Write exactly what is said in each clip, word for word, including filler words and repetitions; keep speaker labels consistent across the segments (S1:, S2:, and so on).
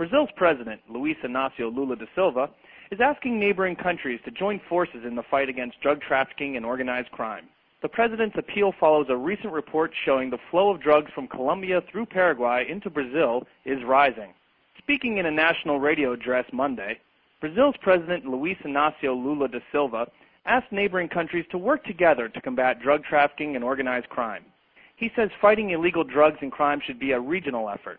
S1: Brazil's president, Luiz Inácio Lula da Silva, is asking neighboring countries to join forces in the fight against drug trafficking and organized crime. The president's appeal follows a recent report showing the flow of drugs from Colombia through Paraguay into Brazil is rising. Speaking in a national radio address Monday, Brazil's president, Luiz Inácio Lula da Silva, asked neighboring countries to work together to combat drug trafficking and organized crime. He says fighting illegal drugs and crime should be a regional effort.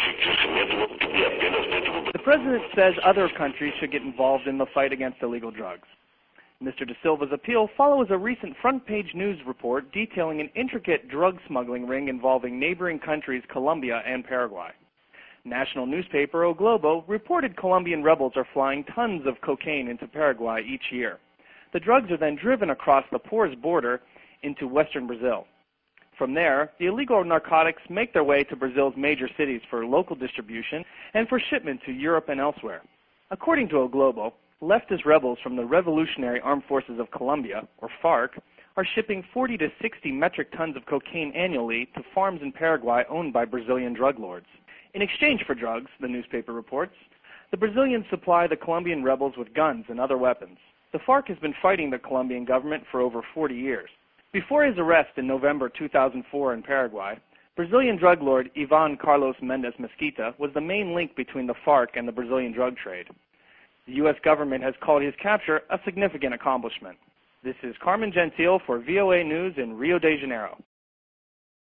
S1: The president says other countries should get involved in the fight against illegal drugs. Mister Da Silva's appeal follows a recent front-page news report detailing an intricate drug smuggling ring involving neighboring countries Colombia and Paraguay. National newspaper O Globo reported Colombian rebels are flying tons of cocaine into Paraguay each year. The drugs are then driven across the porous border into western Brazil. From there, the illegal narcotics make their way to Brazil's major cities for local distribution and for shipment to Europe and elsewhere. According to O Globo, leftist rebels from the Revolutionary Armed Forces of Colombia, or FARC, are shipping forty to sixty metric tons of cocaine annually to farms in Paraguay owned by Brazilian drug lords. In exchange for drugs, the newspaper reports, the Brazilians supply the Colombian rebels with guns and other weapons. The FARC has been fighting the Colombian government for over forty years. Before his arrest in November two thousand four in Paraguay, Brazilian drug lord Ivan Carlos Mendes Mesquita was the main link between the FARC and the Brazilian drug trade. The U S government has called his capture a significant accomplishment. This is Carmen Gentil for V O A News in Rio de Janeiro.